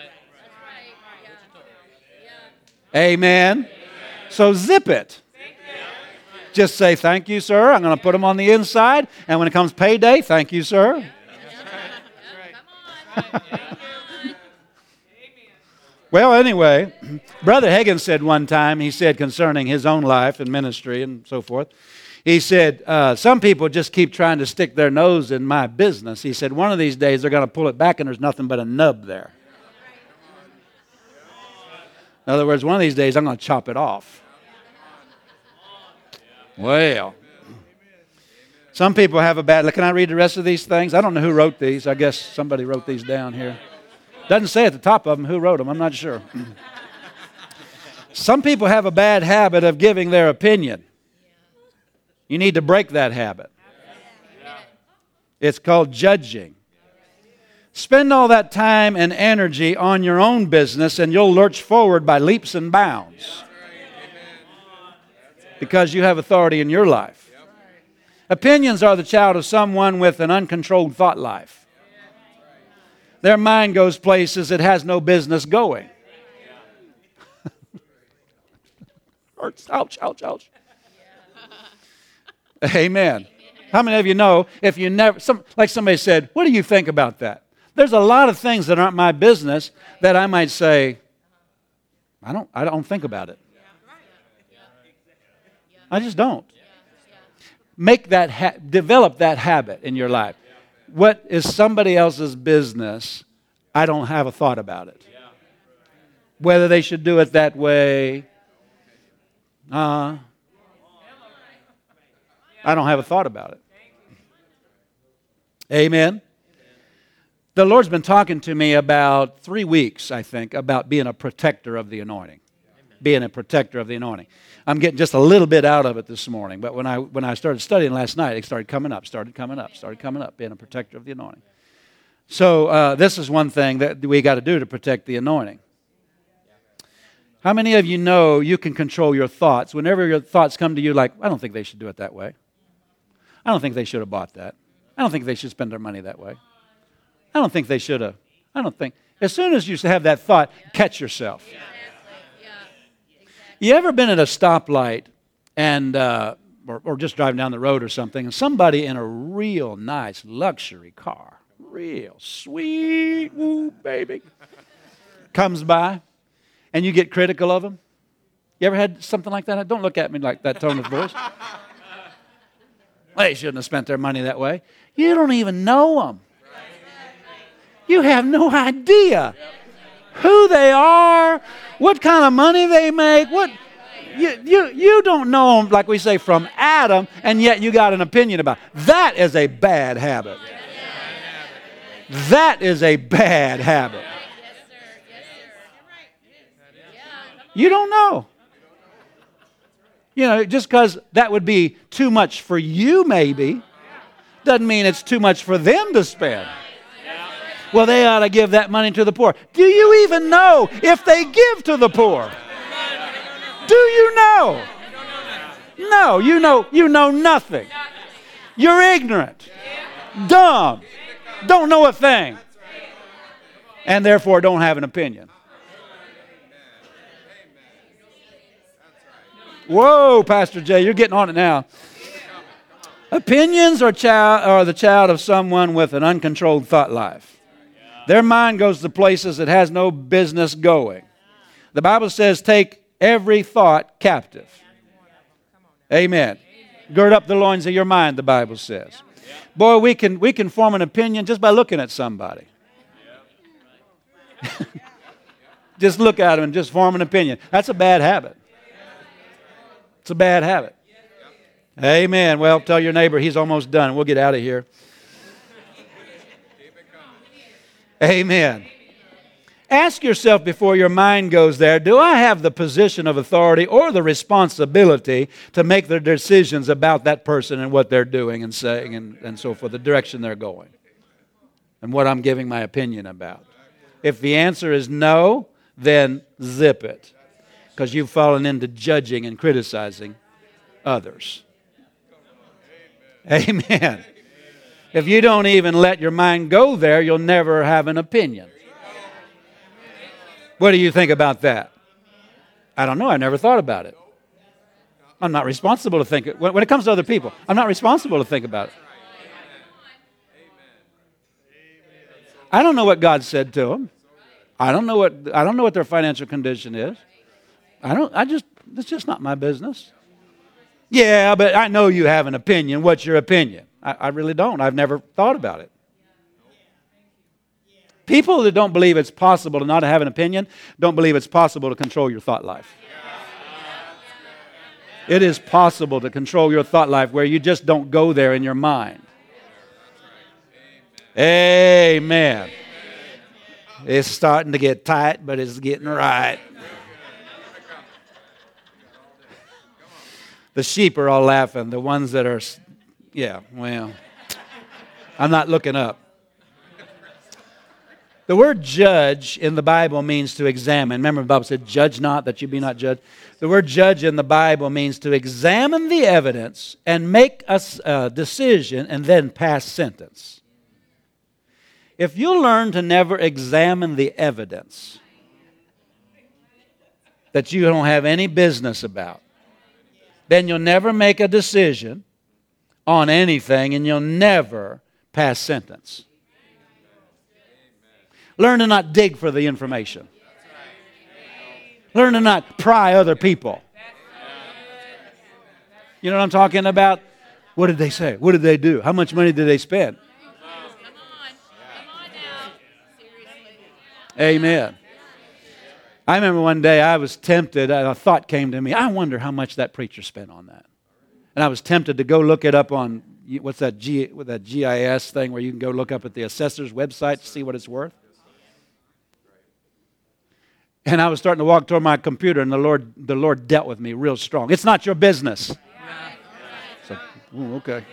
Amen. So zip it. Just say, thank you, sir. I'm going to put them on the inside. And when it comes payday, thank you, sir. Well, anyway, Brother Hagin said one time, he said concerning his own life and ministry and so forth, he said, some people just keep trying to stick their nose in my business. He said, one of these days they're going to pull it back and there's nothing but a nub there. In other words, one of these days I'm going to chop it off. Well, some people have a bad... Can I read the rest of these things? I don't know who wrote these. I guess somebody wrote these down here. Doesn't say at the top of them who wrote them. I'm not sure. Some people have a bad habit of giving their opinion. You need to break that habit. It's called judging. Spend all that time and energy on your own business and you'll lurch forward by leaps and bounds. Because you have authority in your life. Opinions are the child of someone with an uncontrolled thought life. Their mind goes places it has no business going. Ouch, ouch, ouch. Amen. How many of you know if you never, like somebody said, what do you think about that? There's a lot of things that aren't my business that I might say, I don't think about it. I just don't. Make that develop that habit in your life. What is somebody else's business, I don't have a thought about it. Whether they should do it that way, I don't have a thought about it. Amen. The Lord's been talking to me about 3 weeks, I think, about being a protector of the anointing. Being a protector of the anointing. I'm getting just a little bit out of it this morning, but when I started studying last night, it started coming up, being a protector of the anointing. So this is one thing that we got to do to protect the anointing. How many of you know you can control your thoughts? Whenever your thoughts come to you like, I don't think they should do it that way. I don't think they should have bought that. I don't think they should spend their money that way. I don't think they should have. As soon as you have that thought, catch yourself. You ever been at a stoplight and or just driving down the road or something, and somebody in a real nice luxury car, real sweet, woo baby, comes by, and you get critical of them? You ever had something like that? Don't look at me like that tone of voice. They shouldn't have spent their money that way. You don't even know them. You have no idea who they are, what kind of money they make. What you don't know them, like we say, from Adam, and yet you got an opinion about it. That is a bad habit. That is a bad habit. You don't know. You know, just because that would be too much for you maybe, doesn't mean it's too much for them to spend. Well, they ought to give that money to the poor. Do you even know if they give to the poor? Do you know? No, you know nothing. You're ignorant, dumb, don't know a thing, and therefore don't have an opinion. Whoa, Pastor Jay, you're getting on it now. Opinions are the child of someone with an uncontrolled thought life. Their mind goes to places it has no business going. The Bible says, take every thought captive. Amen. Gird up the loins of your mind, the Bible says. Boy, we can form an opinion just by looking at somebody. Just look at them and just form an opinion. That's a bad habit. It's a bad habit. Amen. Well, tell your neighbor he's almost done. We'll get out of here. Amen. Ask yourself before your mind goes there, do I have the position of authority or the responsibility to make the decisions about that person and what they're doing and saying and so forth, the direction they're going, and what I'm giving my opinion about? If the answer is no, then zip it, because you've fallen into judging and criticizing others. Amen. If you don't even let your mind go there, you'll never have an opinion. What do you think about that? I don't know. I never thought about it. I'm not responsible to think it. When it comes to other people, I'm not responsible to think about it. I don't know what God said to him. I don't know what their financial condition is. It's just not my business. Yeah, but I know you have an opinion. What's your opinion? I really don't. I've never thought about it. People that don't believe it's possible to not have an opinion don't believe it's possible to control your thought life. It is possible to control your thought life where you just don't go there in your mind. Amen. It's starting to get tight, but it's getting right. The sheep are all laughing. The ones that are, I'm not looking up. The word judge in the Bible means to examine. Remember the Bible said, judge not that you be not judged. The word judge in the Bible means to examine the evidence and make a decision and then pass sentence. If you learn to never examine the evidence that you don't have any business about, then you'll never make a decision on anything and you'll never pass sentence. Learn to not dig for the information. Learn to not pry other people. You know what I'm talking about? What did they say? What did they do? How much money did they spend? Come on now. Seriously. Amen. I remember one day I was tempted, a thought came to me, I wonder how much that preacher spent on that. And I was tempted to go look it up on, what's that GIS thing where you can go look up at the assessor's website to see what it's worth. And I was starting to walk toward my computer, and the Lord dealt with me real strong. It's not your business. So, okay.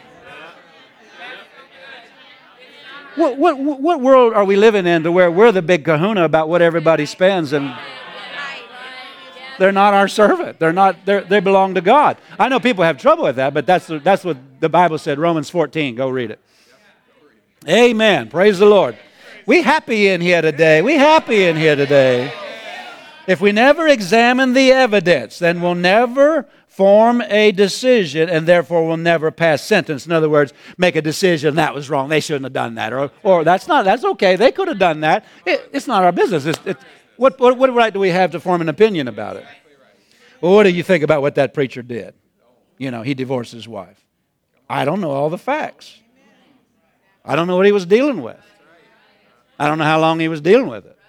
What world are we living in to where we're the big kahuna about what everybody spends, and they're not our servant. They belong to God. I know people have trouble with that, but that's what the Bible said. Romans 14. Go read it. Amen. Praise the Lord. We happy in here today. If we never examine the evidence, then we'll never form a decision, and therefore we'll never pass sentence. In other words, make a decision that was wrong. They shouldn't have done that, or that's okay. They could have done that. It's not our business. What right do we have to form an opinion about it? Well, what do you think about what that preacher did? He divorced his wife. I don't know all the facts. I don't know what he was dealing with. I don't know how long he was dealing with it.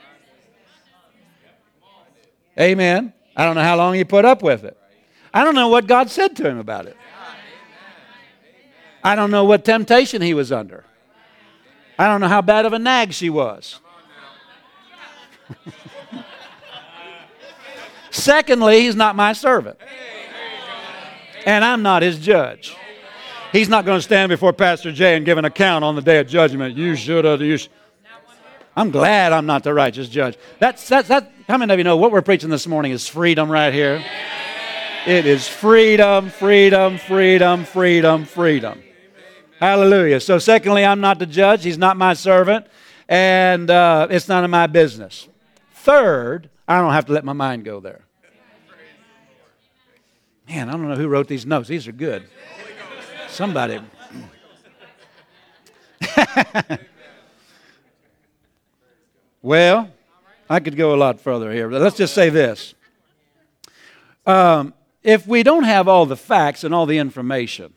Amen. I don't know how long he put up with it. I don't know what God said to him about it. I don't know what temptation he was under. I don't know how bad of a nag she was. Secondly, he's not my servant. And I'm not his judge. He's not going to stand before Pastor Jay and give an account on the day of judgment. You should have. I'm glad I'm not the righteous judge. How many of you know what we're preaching this morning is freedom right here? It is freedom, freedom, freedom, freedom, freedom. Hallelujah. So secondly, I'm not the judge. He's not my servant. And it's none of my business. Third, I don't have to let my mind go there. Man, I don't know who wrote these notes. These are good. Somebody. Well, I could go a lot further here, but let's just say this. If we don't have all the facts and all the information,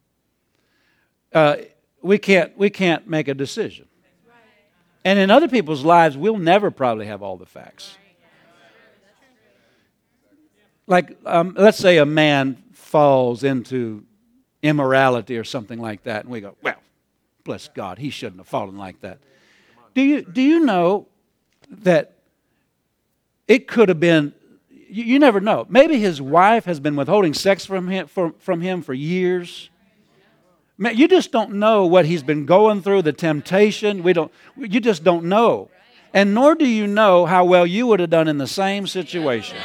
we can't make a decision. And in other people's lives, we'll never probably have all the facts. Like, let's say a man falls into immorality or something like that, and we go, well, bless God, he shouldn't have fallen like that. Do you know that it could have been, you never know. Maybe his wife has been withholding sex from him for years. You just don't know what he's been going through, the temptation. You just don't know. And nor do you know how well you would have done in the same situation.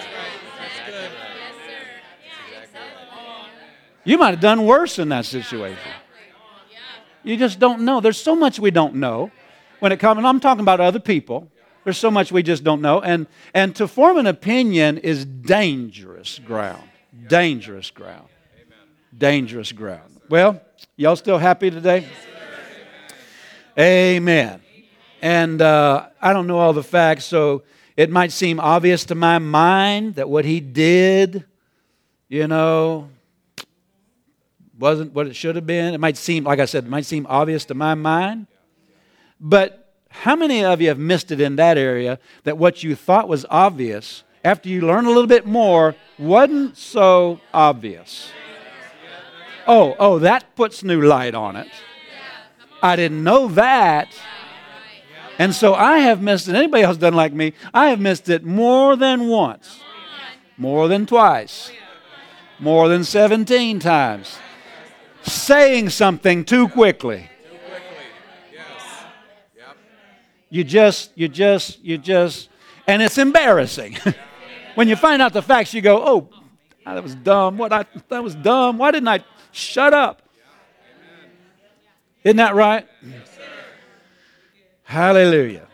You might have done worse in that situation. You just don't know. There's so much we don't know when it comes, and I'm talking about other people. There's so much we just don't know. And to form an opinion is dangerous ground. Dangerous ground. Dangerous ground. Well, y'all still happy today? Amen. And I don't know all the facts, so it might seem obvious to my mind that what he did, wasn't what it should have been. It might seem, like I said, it might seem obvious to my mind. But how many of you have missed it in that area that what you thought was obvious, after you learn a little bit more, wasn't so obvious? Oh, that puts new light on it. I didn't know that. And so I have missed it. Anybody else done like me? I have missed it more than once, more than twice, more than 17 times. Saying something too quickly. You just, and it's embarrassing. When you find out the facts, you go, oh, that was dumb. That was dumb. Why didn't I shut up? Isn't that right? Hallelujah.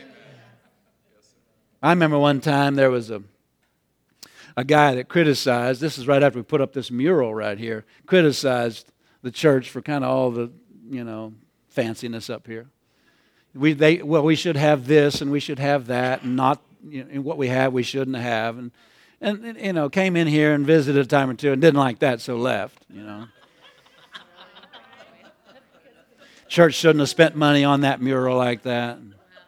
I remember one time there was a guy that criticized, this is right after we put up this mural right here, criticized the church for kind of all the, fanciness up here. We should have this and we should have that, and not, what we have we shouldn't have. And came in here and visited a time or two and didn't like that, so left, Church shouldn't have spent money on that mural like that.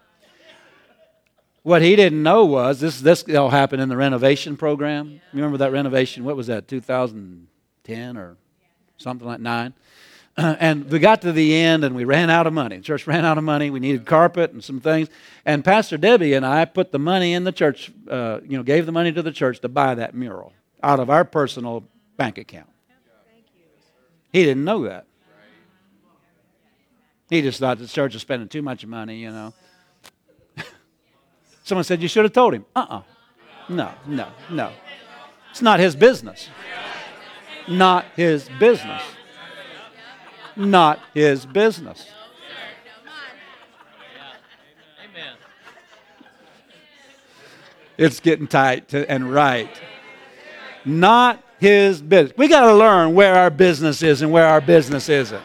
What he didn't know was, this all happened in the renovation program. You remember that renovation? What was that, 2010 or something like 9? And we got to the end and we ran out of money. The church ran out of money. We needed carpet and some things. And Pastor Debbie and I put the money in the church, gave the money to the church to buy that mural out of our personal bank account. He didn't know that. He just thought the church was spending too much money, Someone said, you should have told him. No. It's not his business. Not his business. Not his business. It's getting tight and right. Not his business. We got to learn where our business is and where our business isn't.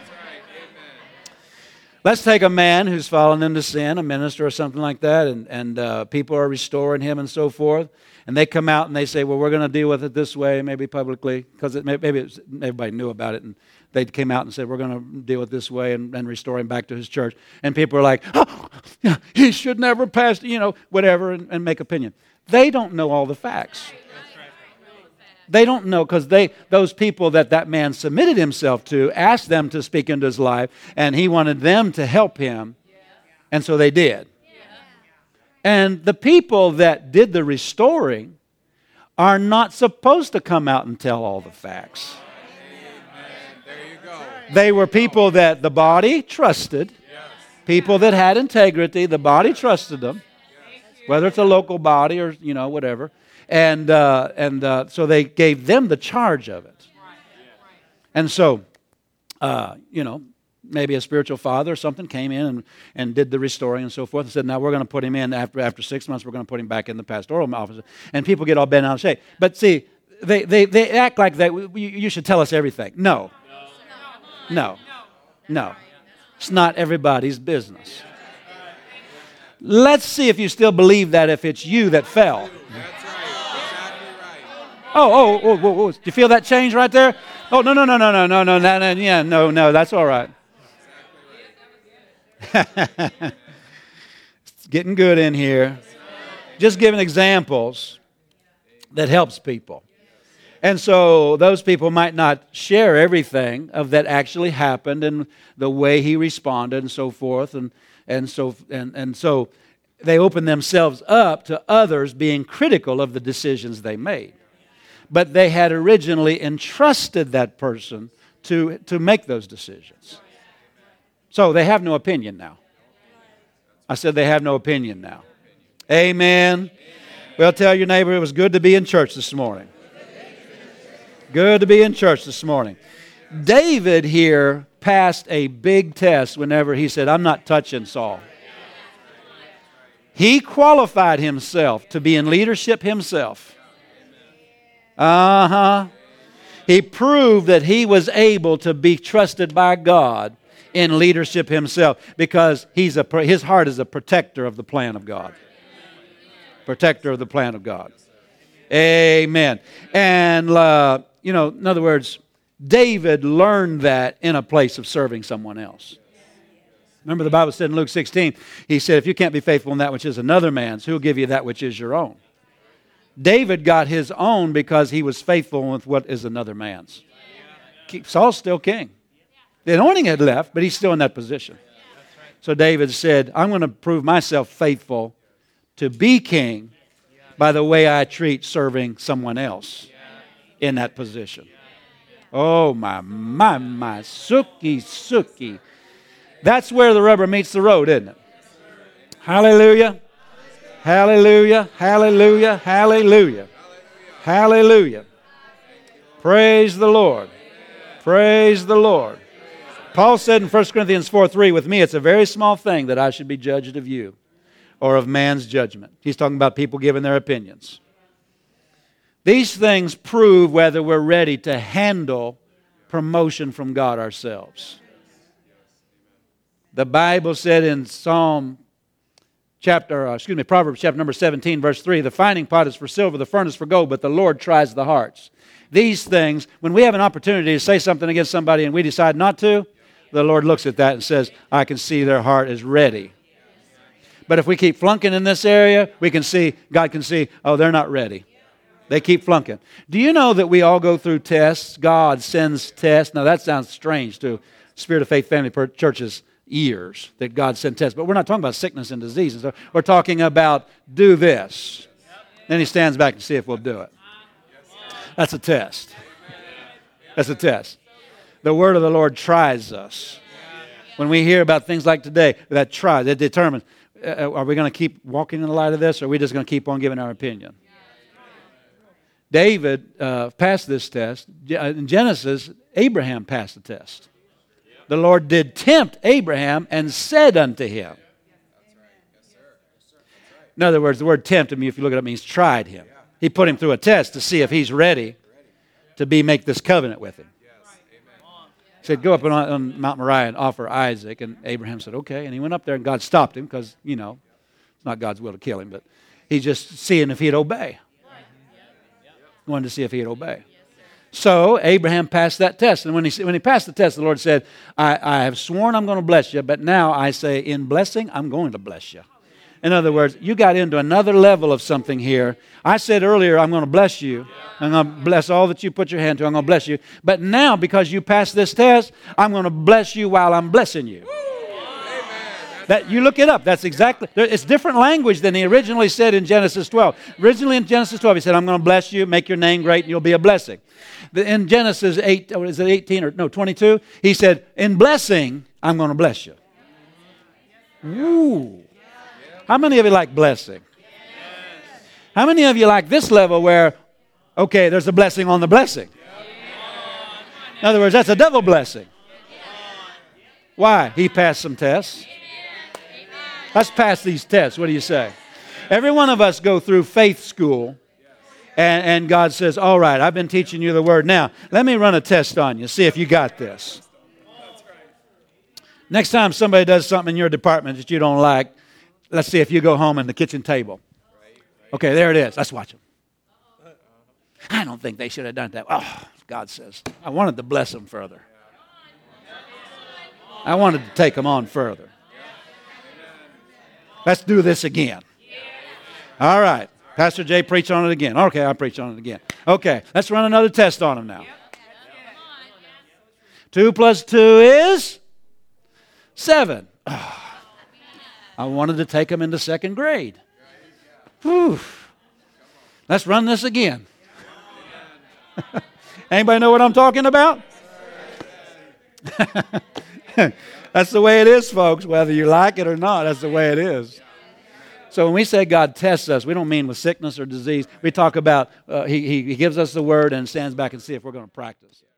Let's take a man who's fallen into sin, a minister or something like that, and people are restoring him and so forth. And they come out and they say, well, we're going to deal with it this way, maybe publicly, because maybe everybody knew about it. And they came out and said, we're going to deal with it this way and restore him back to his church. And people are like, oh, he should never pass, whatever, and make opinion. They don't know all the facts. They don't know, because those people that man submitted himself to asked them to speak into his life, and he wanted them to help him, and so they did. And the people that did the restoring are not supposed to come out and tell all the facts. They were people that the body trusted, people that had integrity. The body trusted them, whether it's a local body or whatever. And so they gave them the charge of it. And so, maybe a spiritual father or something came in and did the restoring and so forth and said, now we're going to put him in after 6 months, we're going to put him back in the pastoral office. And people get all bent out of shape. But see, they act like that. You should tell us everything. No. It's not everybody's business. Let's see if you still believe that if it's you that fell. Oh, do you feel that change right there? Oh, no, that's all right. It's getting good in here. Just giving examples that helps people. And so those people might not share everything of that actually happened and the way he responded and so forth. And so they open themselves up to others being critical of the decisions they made. But they had originally entrusted that person to make those decisions. So they have no opinion now. I said they have no opinion now. Amen. Well, tell your neighbor it was good to be in church this morning. Good to be in church this morning. David here passed a big test whenever he said, I'm not touching Saul. He qualified himself to be in leadership himself. He proved that he was able to be trusted by God in leadership himself because his heart is a protector of the plan of God. Protector of the plan of God. Amen. And, in other words, David learned that in a place of serving someone else. Remember the Bible said in Luke 16, he said, if you can't be faithful in that which is another man's, who will give you that which is your own? David got his own because he was faithful with what is another man's. Saul's still king. The anointing had left, but he's still in that position. So David said, I'm going to prove myself faithful to be king by the way I treat serving someone else in that position. Oh, my, sookie. That's where the rubber meets the road, isn't it? Hallelujah. Hallelujah. Hallelujah. Hallelujah. Hallelujah. Praise the Lord. Praise the Lord. Paul said in 1 Corinthians 4:3, with me it's a very small thing that I should be judged of you or of man's judgment. He's talking about people giving their opinions. These things prove whether we're ready to handle promotion from God ourselves. The Bible said in Proverbs chapter number 17, verse 3, the finding pot is for silver, the furnace for gold, but the Lord tries the hearts. These things, when we have an opportunity to say something against somebody and we decide not to, the Lord looks at that and says, I can see their heart is ready. But if we keep flunking in this area, God can see, oh, they're not ready. They keep flunking. Do you know that we all go through tests? God sends tests. Now that sounds strange to Spirit of Faith Family Church's ears, that God sent tests. But we're not talking about sickness and disease. So we're talking about do this. Then he stands back to see if we'll do it. That's a test. That's a test. The word of the Lord tries us. When we hear about things like today, that determines, are we going to keep walking in the light of this, or are we just going to keep on giving our opinion? David passed this test. In Genesis, Abraham passed the test. The Lord did tempt Abraham and said unto him. In other words, the word tempt him, if you look it up, means tried him. He put him through a test to see if he's ready to make this covenant with him. He said, go up on Mount Moriah and offer Isaac. And Abraham said, okay. And he went up there and God stopped him because, it's not God's will to kill him, but he's just seeing if he'd obey. Wanted to see if he'd obey. So Abraham passed that test. And when he passed the test, the Lord said, I have sworn I'm going to bless you, but now I say in blessing, I'm going to bless you. In other words, you got into another level of something here. I said earlier, I'm going to bless you. I'm going to bless all that you put your hand to. I'm going to bless you. But now, because you passed this test, I'm going to bless you while I'm blessing you. That you look it up. That's exactly. It's different language than he originally said in Genesis 12. Originally in Genesis 12, he said, I'm going to bless you, make your name great, and you'll be a blessing. In Genesis 8, or is it 18 or no 22? He said, in blessing, I'm going to bless you. Ooh. How many of you like blessing? How many of you like this level where, okay, there's a blessing on the blessing? In other words, that's a double blessing. Why? He passed some tests. Let's pass these tests. What do you say? Every one of us go through faith school, and God says, all right, I've been teaching you the word. Now, let me run a test on you, see if you got this. Next time somebody does something in your department that you don't like, let's see if you go home in the kitchen table. Okay, there it is. Let's watch them. I don't think they should have done that. Oh, God says, I wanted to bless them further. I wanted to take them on further. Let's do this again. All right. Pastor Jay preached on it again. Okay, I'll preach on it again. Okay, let's run another test on him now. 2 plus 2 is 7. Oh, I wanted to take him into second grade. Whew. Let's run this again. Anybody know what I'm talking about? That's the way it is, folks, whether you like it or not. That's the way it is. So when we say God tests us, we don't mean with sickness or disease. We talk about He gives us the word and stands back and see if we're going to practice.